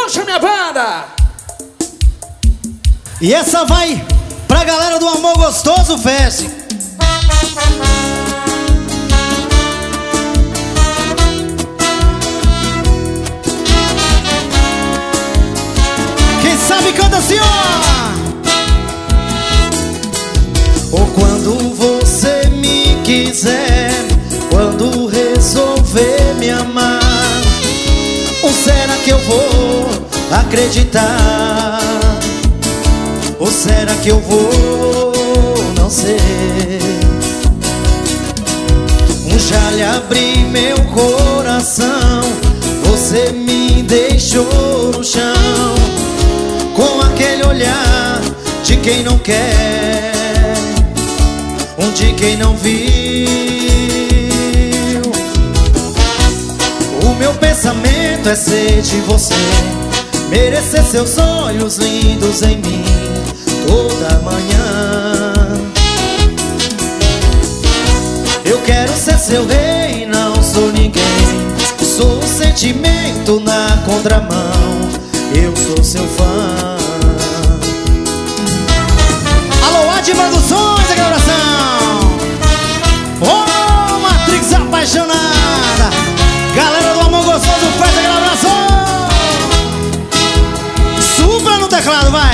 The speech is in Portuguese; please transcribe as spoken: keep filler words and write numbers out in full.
puxa minha banda. E essa vai pra galera do Amor Gostoso Fest. Quem sabe canta assim, ó. Ou quando você me quiser, quando resolver me amar, ou será que eu vou acreditar? Ou será que eu vou, não sei. Já lhe abri meu coração, você me deixou no chão, com aquele olhar de quem não quer, um de quem não viu. O meu pensamento é ser de você, merecer seus olhos lindos em mim toda manhã. Eu quero ser seu rei, não sou ninguém. Sou o sentimento na contramão, eu sou seu fã. Alô, Ad Produções!